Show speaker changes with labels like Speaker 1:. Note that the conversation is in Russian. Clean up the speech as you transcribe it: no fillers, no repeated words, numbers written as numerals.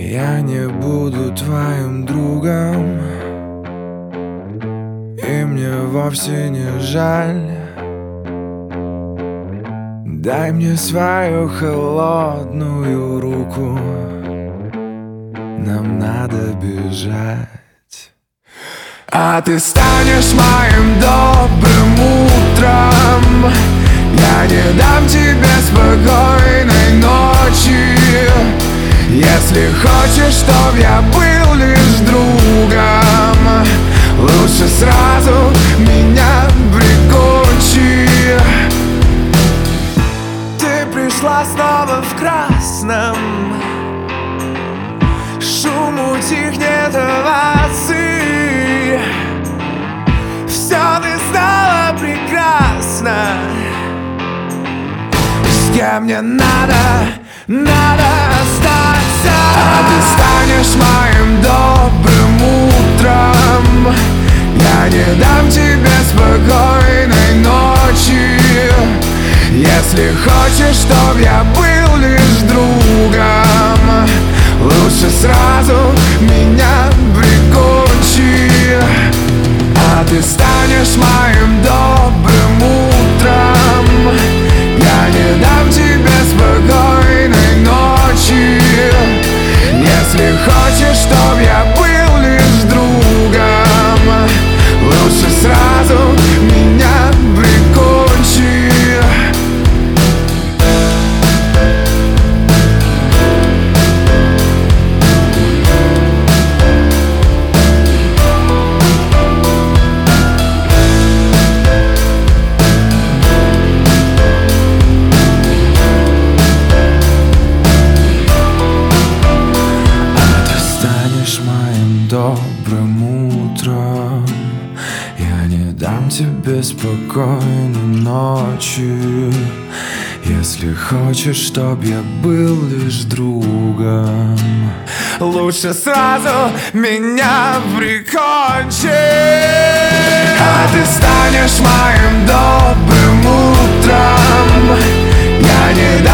Speaker 1: Я не буду твоим другом, и мне вовсе не жаль. Дай мне свою холодную руку, нам надо бежать. А ты станешь моим добрым утром. Я не дам тебе спокойной ночи. Если хочешь, чтоб я был лишь другом, лучше сразу меня прикончи. Ты пришла снова в красном, шум утихнет овации. Все ты стала прекрасна. С кем мне надо остаться. А ты станешь моим добрым утром. Я не дам тебе спокойной ночи. Если хочешь, чтоб я был лишь другом, лучше сразу меня прикончи. А ты станешь моим добрым утром. Я не дам тебе спокойной ночи. Если хочешь, чтоб я был лишь другом, лучше сразу меня прикончи. Добрым утром. Я не дам тебе спокойной ночи. Если хочешь, чтоб я был лишь другом, лучше сразу меня прикончи. А ты станешь моим добрым утром. Я не